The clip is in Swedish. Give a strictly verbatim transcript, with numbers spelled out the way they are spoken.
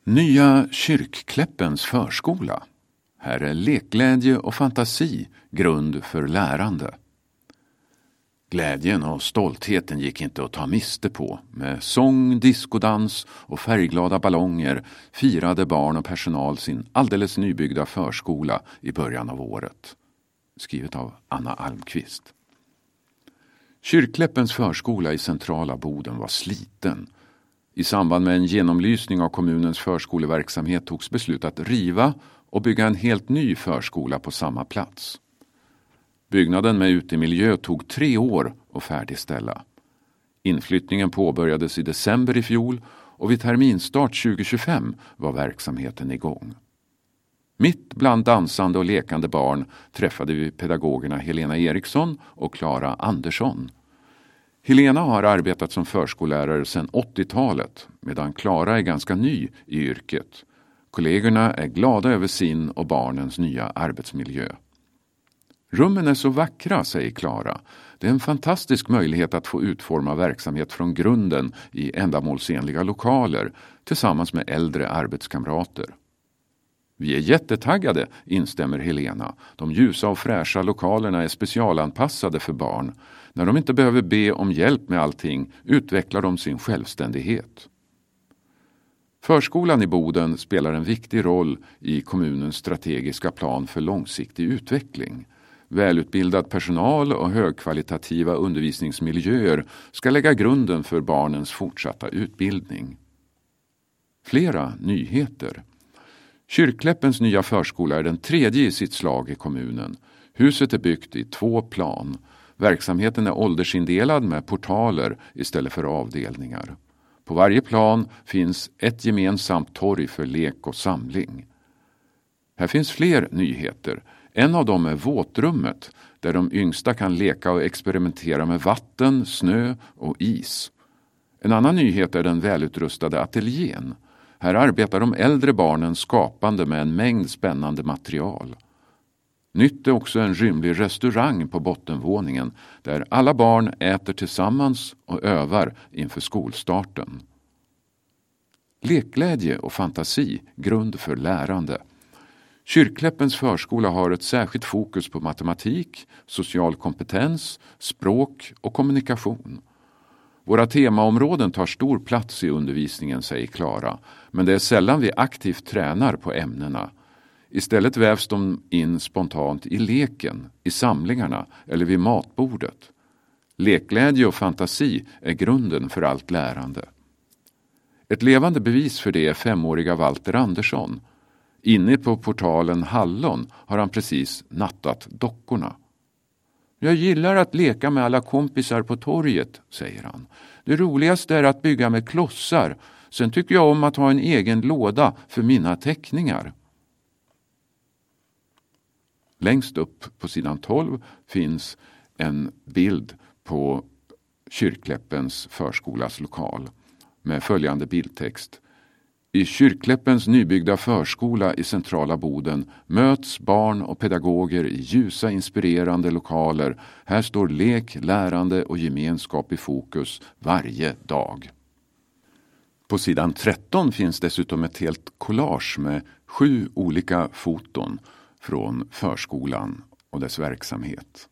Nya Kyrkkläppens förskola. Här är lekglädje och fantasi grund för lärande. Glädjen och stoltheten gick inte att ta miste på. Med sång, diskodans och färgglada ballonger firade barn och personal sin alldeles nybyggda förskola i början av året. Skrivet av Anna Almqvist. Kyrkkläppens förskola i centrala Boden var sliten. I samband med en genomlysning av kommunens förskoleverksamhet togs beslut att riva och bygga en helt ny förskola på samma plats. Byggnaden med utemiljö tog tre år att färdigställa. Inflyttningen påbörjades i december i fjol och vid terminstart tjugo tjugofem var verksamheten igång. Mitt bland dansande och lekande barn träffade vi pedagogerna Helena Eriksson och Klara Andersson. Helena har arbetat som förskollärare sedan åttiotalet medan Klara är ganska ny i yrket. Kollegorna är glada över sin och barnens nya arbetsmiljö. Rummen är så vackra, säger Klara. Det är en fantastisk möjlighet att få utforma verksamhet från grunden i ändamålsenliga lokaler tillsammans med äldre arbetskamrater. Vi är jättetaggade, instämmer Helena. De ljusa och fräscha lokalerna är specialanpassade för barn. När de inte behöver be om hjälp med allting utvecklar de sin självständighet. Förskolan i Boden spelar en viktig roll i kommunens strategiska plan för långsiktig utveckling. Välutbildad personal och högkvalitativa undervisningsmiljöer ska lägga grunden för barnens fortsatta utbildning. Flera nyheter. Kyrkkläppens nya förskola är den tredje i sitt slag i kommunen. Huset är byggt i två plan. Verksamheten är åldersindelad med portaler istället för avdelningar. På varje plan finns ett gemensamt torg för lek och samling. Här finns fler nyheter. En av dem är våtrummet, där de yngsta kan leka och experimentera med vatten, snö och is. En annan nyhet är den välutrustade ateljén. Här arbetar de äldre barnen skapande med en mängd spännande material. Nytt är också en rymlig restaurang på bottenvåningen där alla barn äter tillsammans och övar inför skolstarten. Lekglädje och fantasi, grund för lärande. Kyrkkläppens förskola har ett särskilt fokus på matematik, social kompetens, språk och kommunikation. Våra temaområden tar stor plats i undervisningen, säger Klara, men det är sällan vi aktivt tränar på ämnena. Istället vävs de in spontant i leken, i samlingarna eller vid matbordet. Lekglädje och fantasi är grunden för allt lärande. Ett levande bevis för det är femåriga Walter Andersson. Inne på portalen Hallon har han precis nattat dockorna. Jag gillar att leka med alla kompisar på torget, säger han. Det roligaste är att bygga med klossar. Sen tycker jag om att ha en egen låda för mina teckningar. Längst upp på sidan tolv finns en bild på Kyrkkläppens förskolas lokal med följande bildtext. I Kyrkkläppens nybyggda förskola i centrala Boden möts barn och pedagoger i ljusa inspirerande lokaler. Här står lek, lärande och gemenskap i fokus varje dag. På sidan tretton finns dessutom ett helt collage med sju olika foton från förskolan och dess verksamhet.